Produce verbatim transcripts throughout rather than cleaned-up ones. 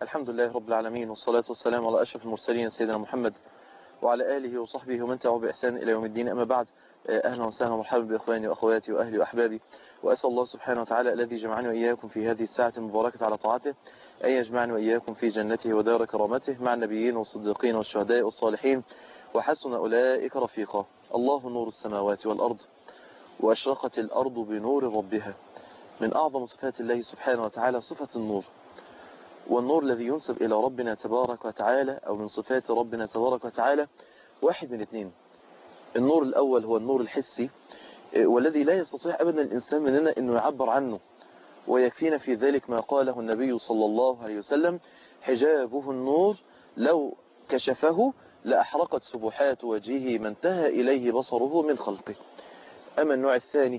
الحمد لله رب العالمين، والصلاة والسلام على أشرف المرسلين سيدنا محمد وعلى آله وصحبه ومن تبعه بإحسان إلى يوم الدين. أما بعد، أهلا وسهلا ومرحبا بإخواني وأخواتي وأهلي وأحبابي، وأسأل الله سبحانه وتعالى الذي جمعني وإياكم في هذه الساعة المباركة على طاعته أن يجمعني وإياكم في جنته ودار كرامته مع النبيين والصديقين والشهداء والصالحين وحسن أولئك رفيقا. الله نور السماوات والأرض، وأشرقت الأرض بنور ربها. من أعظم صفات الله سبحانه وتعالى صفة النور، والنور الذي ينسب إلى ربنا تبارك وتعالى أو من صفات ربنا تبارك وتعالى واحد من اثنين. النور الأول هو النور الحسي، والذي لا يستطيع أبدا الإنسان مننا أنه يعبر عنه، ويكفينا في ذلك ما قاله النبي صلى الله عليه وسلم: حجابه النور لو كشفه لأحرقت سبحات وجهه ما انتهى إليه بصره من خلقه. أما النوع الثاني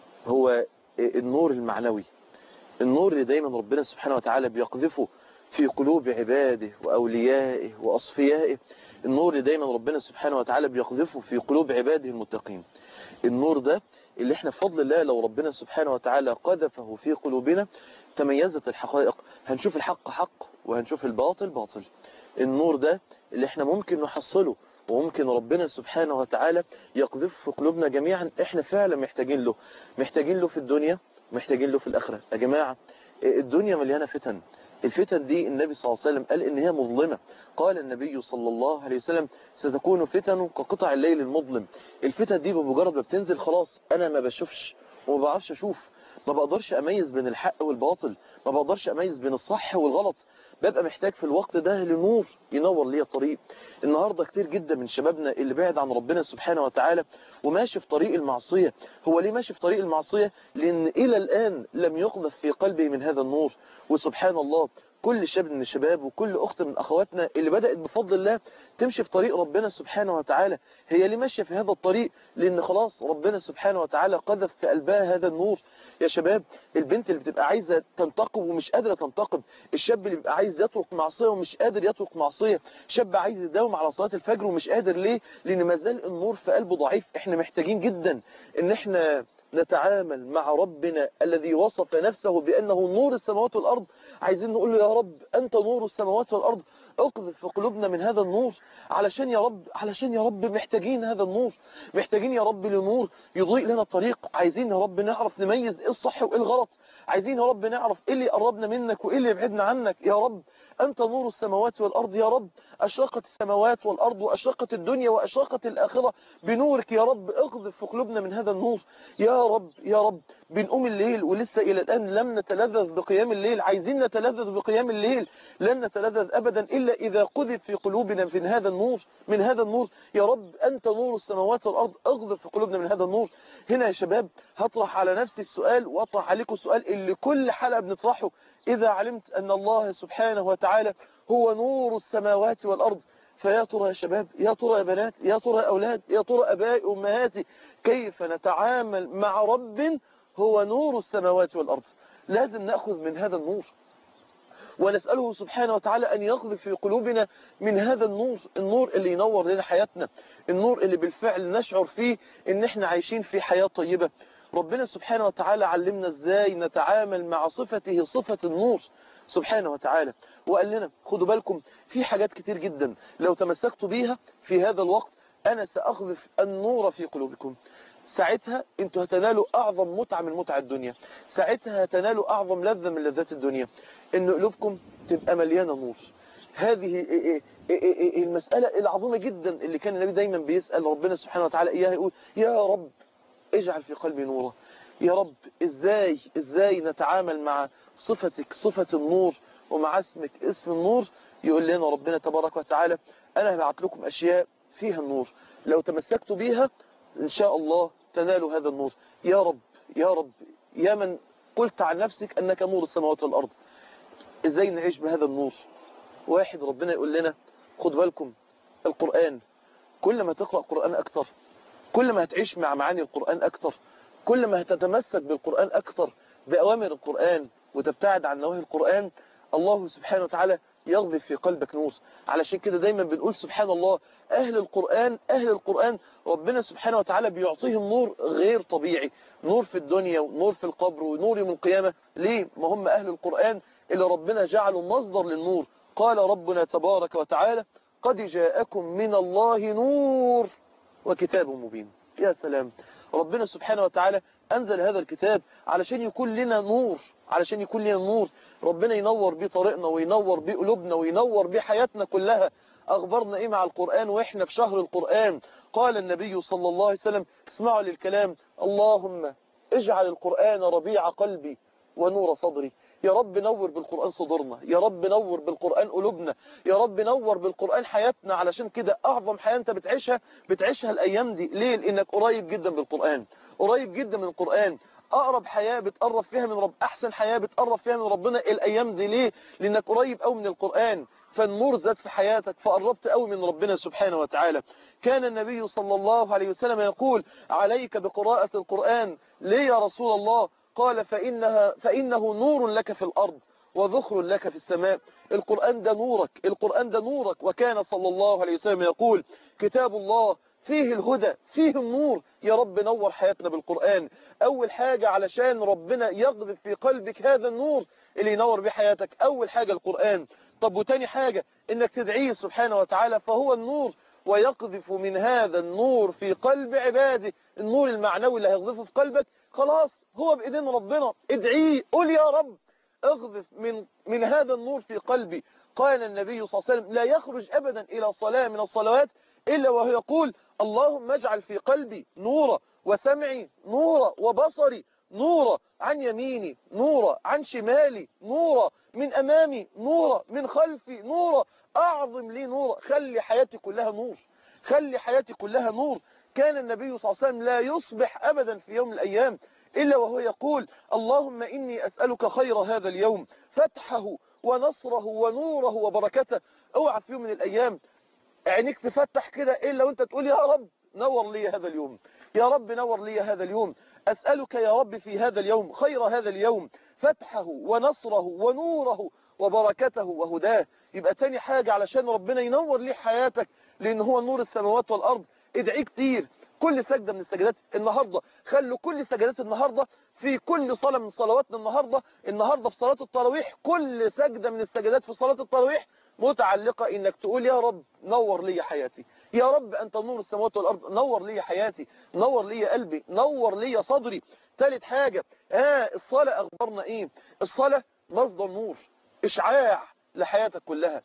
هو النور المعنوي، النور اللي دايما ربنا سبحانه وتعالى بيقذفه في قلوب عباده وأوليائه وأصفيائه، النور اللي دايما ربنا سبحانه وتعالى بيقذفه في قلوب عباده المتقين. النور ده اللي احنا بفضل الله لو ربنا سبحانه وتعالى قذفه في قلوبنا تميزت الحقائق، هنشوف الحق حق وهنشوف الباطل باطل. النور ده اللي احنا ممكن نحصله وممكن ربنا سبحانه وتعالى يقذفه في قلوبنا جميعا، احنا فعلا محتاجين له، محتاجين له في الدنيا، محتاجين له في الآخرة. يا جماعة الدنيا مليانة فتن، الفتن دي النبي صلى الله عليه وسلم قال إن هي مظلمة. قال النبي صلى الله عليه وسلم: ستكون فتن كقطع الليل المظلم. الفتن دي بمجرد ما بتنزل خلاص أنا ما بشوفش وما بعرفش أشوف، ما بقدرش أميز بين الحق والباطل، ما بقدرش أميز بين الصح والغلط. ببقى محتاج في الوقت ده لنور ينور لي الطريق. النهاردة كتير جدا من شبابنا اللي بعد عن ربنا سبحانه وتعالى وماشي في طريق المعصية. هو ليه ماشي في طريق المعصية؟ لأن إلى الآن لم يقذف في قلبي من هذا النور. وسبحان الله، كل شاب من الشباب وكل أخت من أخواتنا اللي بدأت بفضل الله تمشي في طريق ربنا سبحانه وتعالى، هي ليه ماشية في هذا الطريق؟ لأن خلاص ربنا سبحانه وتعالى قذف في قلبها هذا النور. يا شباب، البنت اللي بتبقى عايزة تنتقم ومش قادرة تنتقم، الشاب اللي بيبقى عايز يترك معصية ومش قادر يترك معصية، شاب عايز يداوم على صلاة الفجر ومش قادر. ليه؟ لأن ما زال النور في قلبه ضعيف. احنا محتاجين جدا ان احنا نتعامل مع ربنا الذي وصف نفسه بأنه نور السماوات والأرض. عايزين نقول له: يا رب أنت نور السماوات والأرض، اقذف في قلوبنا من هذا النور، علشان يا رب علشان يا رب محتاجين هذا النور، محتاجين يا رب لنور يضيء لنا الطريق. عايزين يا رب نعرف نميز ايه الصح وايه الغلط، عايزين يا رب نعرف ايه اللي يقربنا منك وايه اللي يبعدنا عنك. يا رب أنت نور السماوات والأرض، يا رب أشرقت السماوات والأرض وأشرقت الدنيا وأشرقت الآخرة بنورك. يا رب اقذف في قلوبنا من هذا النور. يا رب يا رب بنقوم الليل ولسه إلى الآن لم نتلذذ بقيام الليل، عايزين نتلذذ بقيام الليل، لن نتلذذ أبدا إلا إذا قذف في قلوبنا من هذا النور من هذا النور. يا رب أنت نور السماوات والأرض، اقذف في قلوبنا من هذا النور. هنا يا شباب هطرح على نفسي السؤال وأطرح عليكم السؤال اللي كل حلقة بنطرحه: إذا علمت أن الله سبحانه وتعالى هو نور السماوات والأرض، فيا ترى يا شباب، يا ترى يا بنات، يا ترى يا أولاد، يا ترى أبائي أمهاتي، كيف نتعامل مع رب هو نور السماوات والأرض؟ لازم نأخذ من هذا النور ونسأله سبحانه وتعالى أن يقذف في قلوبنا من هذا النور، النور اللي ينور لنا حياتنا، النور اللي بالفعل نشعر فيه إن احنا عايشين في حياة طيبة. ربنا سبحانه وتعالى علمنا ازاي نتعامل مع صفته، صفة النور سبحانه وتعالى، وقال لنا: خدوا بالكم في حاجات كتير جدا لو تمسكتوا بيها في هذا الوقت أنا سأقذف النور في قلوبكم. ساعتها انتوا هتنالوا أعظم متعة من متع الدنيا، ساعتها هتنالوا أعظم لذة من لذات الدنيا، إن قلوبكم تبقى مليانة نور. هذه المسألة العظيمة جدا اللي كان النبي دايما بيسأل ربنا سبحانه وتعالى إياها، يقول: يا رب اجعل في قلبي نورا. يا رب ازاي ازاي نتعامل مع صفتك صفة النور ومع اسمك اسم النور؟ يقول لنا ربنا تبارك وتعالى: انا هبعت لكم اشياء فيها النور، لو تمسكتوا بيها ان شاء الله تنالوا هذا النور. يا رب يا رب يا من قلت عن نفسك انك نور السماوات والارض، ازاي نعيش بهذا النور؟ واحد، ربنا يقول لنا: خد بالكم القرآن، كل ما تقرأ قرآن اكتر، كل ما هتعيش مع معاني القرآن أكتر، كل ما هتتمسك بالقرآن أكتر، بأوامر القرآن وتبتعد عن نواهي القرآن، الله سبحانه وتعالى يغذف في قلبك نور. علشان كده دايما بنقول سبحان الله، أهل القرآن أهل القرآن ربنا سبحانه وتعالى بيعطيهم نور غير طبيعي، نور في الدنيا ونور في القبر ونور يوم القيامة. ليه؟ ما هم أهل القرآن اللي ربنا جعله مصدر للنور. قال ربنا تبارك وتعالى قد جاءكم من الله نور وكتاب مبين. يا سلام، ربنا سبحانه وتعالى أنزل هذا الكتاب علشان يكون لنا نور، علشان يكون لنا نور ربنا ينور بيه طريقنا وينور بيه قلوبنا وينور بيه حياتنا كلها. أخبرنا إيه مع القرآن وإحنا في شهر القرآن؟ قال النبي صلى الله عليه وسلم اسمعوا للكلام: اللهم اجعل القرآن ربيع قلبي ونور صدري. يا رب نور بالقرآن صدورنا، يا رب نور بالقرآن قلوبنا، يا رب نور بالقرآن حياتنا. علشان كده أعظم حياة أنت بتعيشها بتعيشها الأيام دي. ليه؟ لأنك قريب جدا بالقرآن، قريب جدا من القرآن. أقرب حياة بتقرب فيها من رب، أحسن حياة بتقرب فيها من ربنا الأيام دي. ليه؟ لأنك قريب أوي من القرآن، فالنور زاد في حياتك فقربت أوي من ربنا سبحانه وتعالى. كان النبي صلى الله عليه وسلم يقول: عليك بقراءة القرآن. ليه يا رسول الله؟ قال: فإنها فإنه نور لك في الأرض وذخر لك في السماء. القرآن ده نورك، القرآن ده نورك. وكان صلى الله عليه وسلم يقول: كتاب الله فيه الهدى فيه النور. يا رب نور حياتنا بالقرآن. أول حاجة علشان ربنا يقذف في قلبك هذا النور اللي ينور بيه حياتك، أول حاجة القرآن. طب وتاني حاجة إنك تدعيه سبحانه وتعالى، فهو النور ويقذف من هذا النور في قلب عباده. النور المعنوي اللي هيقذفه في قلبك خلاص هو بإذن ربنا. ادعيه، قل يا رب اقذف من من هذا النور في قلبي. قال النبي صلى الله عليه وسلم: لا يخرج أبدا إلى صلاة من الصلوات إلا وهو يقول: اللهم اجعل في قلبي نورا وسمعي نورا وبصري نورا، عن يميني نورا، عن شمالي نورا، من أمامي نورا، من خلفي نورا. أعظم لي نورا. خلي حياتي كلها نور، خلي حياتي كلها نور. كان النبي صلى الله عليه وسلم لا يصبح أبدا في يوم من الأيام إلا وهو يقول: اللهم إني أسألك خير هذا اليوم، فتحه ونصره ونوره وبركته. اوعى في يوم من الأيام عينيك تفتح كده إلا وانت تقول: يا رب نور لي هذا اليوم، يا رب نور لي هذا اليوم. أسألك يا رب في هذا اليوم خير هذا اليوم، فتحه ونصره ونوره وبركته وهداه. يبقى تاني حاجة علشان ربنا ينور لي حياتك، لأن هو نور السماوات والأرض، ادعيه كتير. كل سجدة من السجدات النهاردة، خلوا كل سجدات النهاردة في كل صلاة من صلواتنا النهاردة، النهاردة في صلاة التراويح كل سجدة من السجدات في صلاة التراويح متعلقة انك تقول: يا رب نور لي حياتي، يا رب انت نور السماوات والارض، نور لي حياتي، نور لي قلبي، نور لي صدري. ثالث حاجة اه الصلاة. اخبرنا ايه؟ الصلاة مصدر نور، اشعاع لحياتك كلها.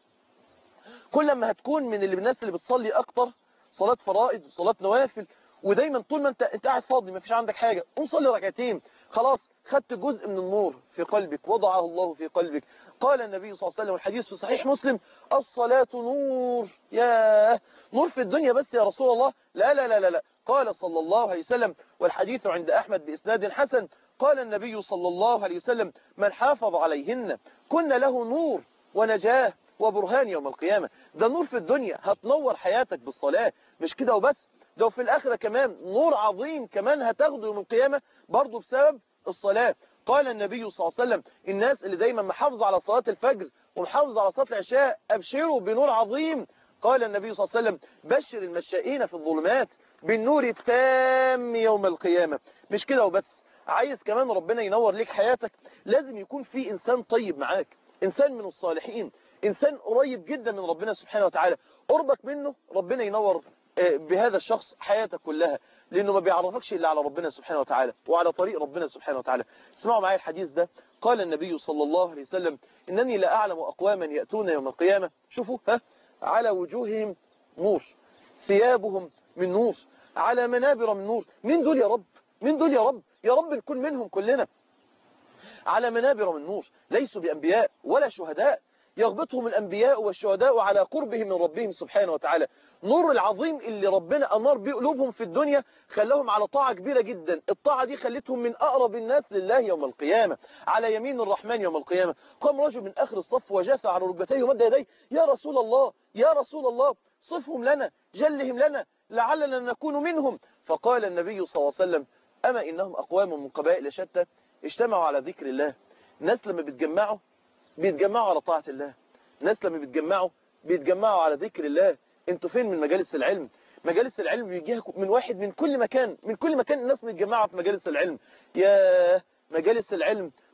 كل ما هتكون من اللي الناس اللي بتصلي اكتر صلاة فرائض وصلاة نوافل، ودايما طول ما انت انت قاعد فاضي ما فيش عندك حاجة، قوم صلي ركعتين، خلاص خدت جزء من النور في قلبك، وضعه الله في قلبك. قال النبي صلى الله عليه وسلم والحديث في صحيح مسلم: الصلاة نور. يا نور في الدنيا بس يا رسول الله؟ لا لا لا لا, لا. قال صلى الله عليه وسلم والحديث عند أحمد بإسناد حسن، قال النبي صلى الله عليه وسلم: من حافظ عليهن كن له نور ونجاه وبرهان يوم القيامة. ده نور في الدنيا، هتنور حياتك بالصلاة. مش كده وبس، ده في الآخرة كمان نور عظيم كمان هتاخده يوم القيامة برضو بسبب الصلاة. قال النبي صلى الله عليه وسلم: الناس اللي دايما محافظة على صلاة الفجر ومحافظة على صلاة العشاء أبشروا بنور عظيم. قال النبي صلى الله عليه وسلم: بشر المشائين في الظلمات بالنور التام يوم القيامة. مش كده وبس، عايز كمان ربنا ينور ليك حياتك، لازم يكون في إنسان طيب معاك، إنسان من الصالحين، إنسان قريب جدا من ربنا سبحانه وتعالى. قربك منه ربنا ينور بهذا الشخص حياتك كلها، لأنه ما بيعرفكش إلا على ربنا سبحانه وتعالى وعلى طريق ربنا سبحانه وتعالى. اسمعوا معايا الحديث ده. قال النبي صلى الله عليه وسلم: إنني لا أعلم أقواما يأتون يوم القيامة، شوفوا ها، على وجوههم نور، ثيابهم من نور، على منابر من نور. مين دول يا رب؟ مين دول يا رب؟ يا رب نكون منهم كلنا. على منابر من نور، ليسوا بأنبياء ولا شهداء، يغبطهم الأنبياء والشهداء على قربهم من ربهم سبحانه وتعالى. نور العظيم اللي ربنا أنار بقلوبهم في الدنيا خلاهم على طاعة كبيرة جدا، الطاعة دي خلتهم من أقرب الناس لله يوم القيامة، على يمين الرحمن يوم القيامة. قام رجل من آخر الصف وجاث على ركبتيه ومد يديه: يا رسول الله، يا رسول الله، صفهم لنا، جلهم لنا، لعلنا نكون منهم. فقال النبي صلى الله عليه وسلم: أما إنهم أقوام من قبائل شتى اجتمعوا على ذكر الله. الناس لما بيتجمعوا بيتجمعوا على طاعة الله، الناس لما بيتجمعوا بيتجمعوا على ذكر الله. انتوا فين من مجالس العلم؟ مجالس العلم بيجيها من واحد من كل مكان، من كل مكان الناس متجمعة في مجالس العلم. يا مجالس العلم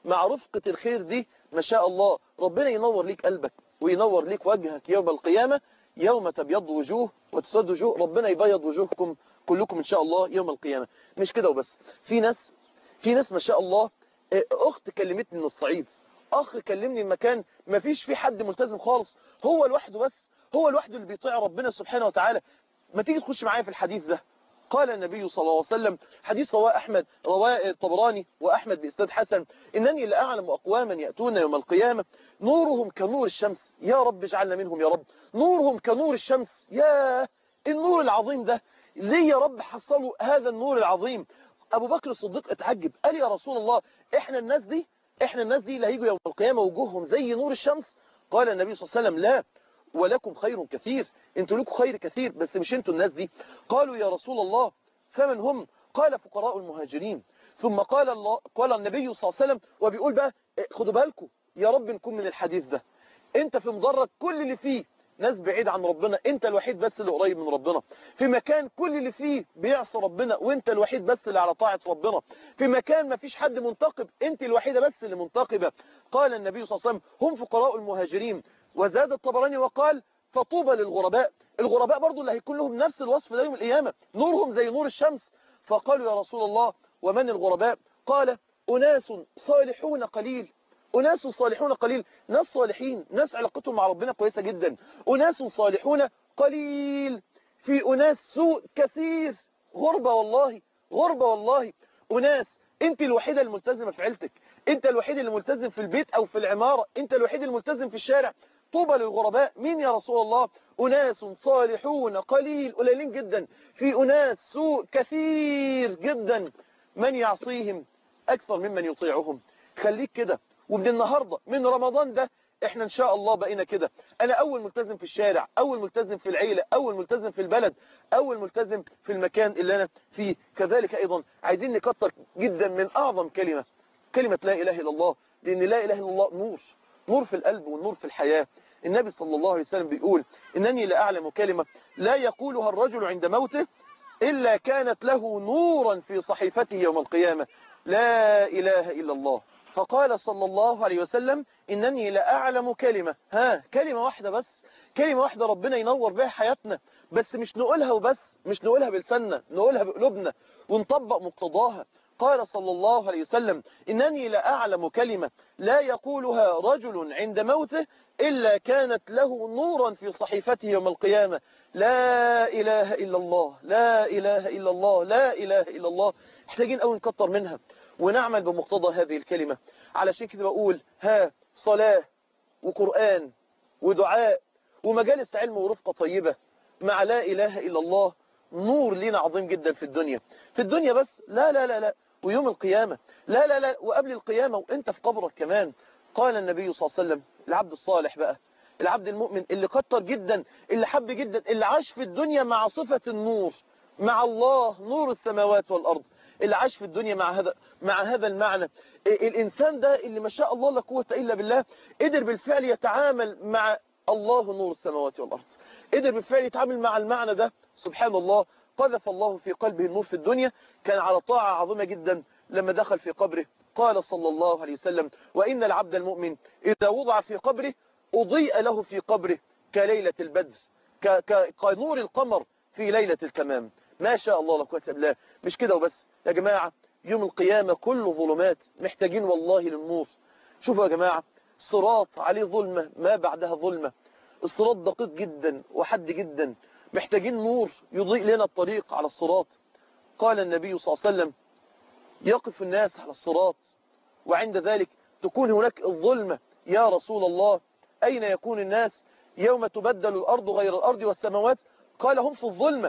مع رفقة الخير دي ما شاء الله ربنا ينور ليك قلبك وينور ليك وجهك يوم القيامة، يوم تبيض وجوه وتسود وجوه، ربنا يبيض وجوهكم كلكم إن شاء الله يوم القيامة. مش كده وبس، في ناس في ناس ما شاء الله، أخت كلمتني من الصعيد، أخ كلمني من مكان ما فيش فيه حد ملتزم خالص، هو لوحده بس، هو لوحده اللي بيطيع ربنا سبحانه وتعالى. ما تيجي تخش معايا في الحديث ده. قال النبي صلى الله عليه وسلم، حديث رواه أحمد، رواه الطبراني وأحمد بإسناد حسن، إنني لأعلم أقواما يأتون يوم القيامة نورهم كنور الشمس، يا رب اجعلنا منهم يا رب، نورهم كنور الشمس. يا النور العظيم ده ليه يا رب حصلوا هذا النور العظيم؟ أبو بكر الصديق اتعجب، قال يا رسول الله إحنا الناس دي إحنا الناس دي اللي هيجوا يوم القيامة وجوههم زي نور الشمس؟ قال النبي صلى الله عليه وسلم لا، ولكم خير كثير، انتوا لكم خير كثير بس مش انتوا الناس دي. قالوا يا رسول الله فمن هم؟ قال فقراء المهاجرين. ثم قال الله قال النبي صلى الله عليه وسلم وبيقول بقى خدوا بالكم يا رب نكون من الحديث ده، انت في مدرج كل اللي فيه ناس بعيد عن ربنا، انت الوحيد بس اللي قريب من ربنا، في مكان كل اللي فيه بيعصى ربنا وانت الوحيد بس اللي على طاعة ربنا، في مكان ما فيش حد منتقب انت الوحيدة بس اللي منتقبة. قال النبي صلى الله عليه وسلم هم فقراء المهاجرين. وزاد الطبراني وقال فطوبى للغرباء، الغرباء برضو اللي هيكون لهم نفس الوصف ده يوم القيامة، نورهم زي نور الشمس. فقالوا يا رسول الله ومن الغرباء؟ قال أناس صالحون قليل، أناس صالحون قليل، ناس صالحين، ناس علاقتهم مع ربنا كويسة جدا، أناس صالحون قليل، في أناس سوء كثير، غربة والله، غربة والله. أناس أنت الوحيدة الملتزمة في عيلتك، أنت الوحيد اللي ملتزم في البيت أو في العمارة، أنت الوحيد الملتزم في الشارع. طوبى للغرباء. مين يا رسول الله؟ أناس صالحون قليل، قليلين جدا، في أناس سوء كثير جدا، من يعصيهم أكثر ممن يطيعهم. خليك كده، ومن النهاردة من رمضان ده احنا ان شاء الله بقينا كده، انا اول ملتزم في الشارع، اول ملتزم في العيلة، اول ملتزم في البلد، اول ملتزم في المكان اللي انا فيه. كذلك ايضا عايزين نكتر جدا من اعظم كلمة، كلمة لا اله الا الله، لان لا اله الا الله نور، نور في القلب والنور في الحياة. النبي صلى الله عليه وسلم بيقول انني لأعلم كلمة لا يقولها الرجل عند موته إلا كانت له نورا في صحيفته يوم القيامة، لا إله إلا الله. فقال صلى الله عليه وسلم إنني لأعلم كلمة، ها كلمة واحدة بس، كلمة واحدة ربنا ينور بها حياتنا، بس مش نقولها وبس، مش نقولها بلساننا، نقولها بقلوبنا ونطبق مقتضاها. قال صلى الله عليه وسلم إنني لأعلم كلمة لا يقولها رجل عند موته إلا كانت له نورا في صحيفته يوم القيامة، لا إله إلا الله، لا إله إلا الله، لا إله إلا الله. محتاجين أول نكتر منها ونعمل بمقتضى هذه الكلمة. علشان كده بقول ها صلاة وقرآن ودعاء ومجالس علم ورفقة طيبة مع لا إله إلا الله، نور لنا عظيم جدا في الدنيا، في الدنيا بس، لا لا لا لا ويوم القيامة، لا لا لا وقبل القيامة وانت في قبرك كمان. قال النبي صلى الله عليه وسلم العبد الصالح بقى، العبد المؤمن اللي كتر جدا، اللي حب جدا، اللي عاش في الدنيا مع صفة النور، مع الله نور السماوات والأرض، اللي عاش في الدنيا مع هذا مع هذا المعنى. الإنسان ده اللي ما شاء الله لا قوة إلا بالله قدر بالفعل يتعامل مع الله نور السماوات والأرض، قدر بالفعل يتعامل مع المعنى ده، سبحان الله، قذف الله في قلبه النور في الدنيا، كان على طاعة عظيمة جدا. لما دخل في قبره قال صلى الله عليه وسلم وإن العبد المؤمن إذا وضع في قبره أضيء له في قبره كليلة البدر، كنور القمر في ليلة التمام. ما شاء الله لا قوة إلا بالله. مش كده وبس يا جماعة، يوم القيامة كله ظلمات، محتاجين والله للنور. شوفوا يا جماعة، الصراط عليه ظلمة ما بعدها ظلمة، الصراط دقيق جدا وحد جدا، محتاجين نور يضيء لنا الطريق على الصراط. قال النبي صلى الله عليه وسلم يقف الناس على الصراط وعند ذلك تكون هناك الظلمة، يا رسول الله أين يكون الناس يوم تبدل الأرض غير الأرض والسماوات؟ قال هم في الظلمة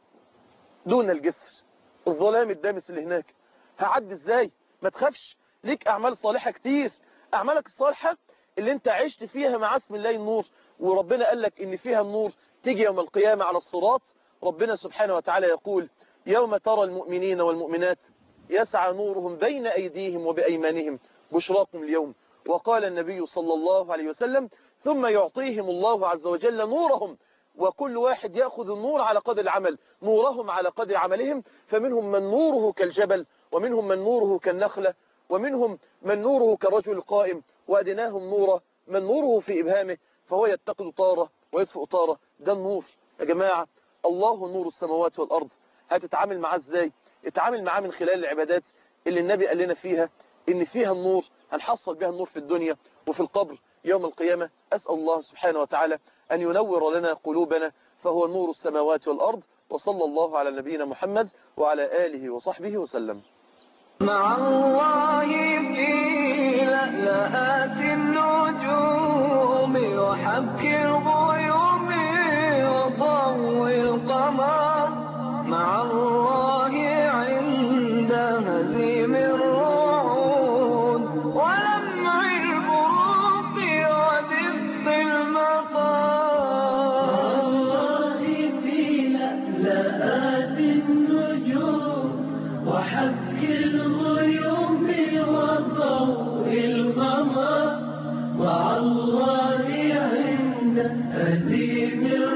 دون الجسر، الظلام الدامس اللي هناك. هعدي ازاي؟ ما تخافش، ليك أعمال صالحة كتير، أعمالك الصالحة اللي انت عشت فيها مع اسم الله النور، وربنا قال لك ان فيها النور، تيجي يوم القيامة على الصراط ربنا سبحانه وتعالى يقول يوم ترى المؤمنين والمؤمنات يسعى نورهم بين أيديهم وبأيمانهم بشراكم اليوم. وقال النبي صلى الله عليه وسلم ثم يعطيهم الله عز وجل نورهم، وكل واحد يأخذ النور على قدر العمل، نورهم على قدر عملهم، فمنهم من نوره كالجبل ومنهم من نوره كالنخلة ومنهم من نوره كالرجل القائم، وأدناهم نورا من نوره في إبهامه فهو يتقد طارة ويطفئ طارة. ده النور يا جماعة، الله نور السماوات والأرض. هتتعامل معاه ازاي؟ اتعامل معاه من خلال العبادات اللي النبي قال لنا فيها ان فيها النور، هنحصل بها النور في الدنيا وفي القبر يوم القيامة. أسأل الله سبحانه وتعالى أن ينور لنا قلوبنا، فهو نور السماوات والأرض. وصلى الله على نبينا محمد وعلى آله وصحبه وسلم. مع الله في لألآت النجوم وحبك الغيوم وضوء القمر، مع الله عند هزيم الرعود ولمع البروق ودفء المطر. مع الله في لألآت النجوم وحبك الغيوم وضوء القمر، مع الله عند هزيم الرعود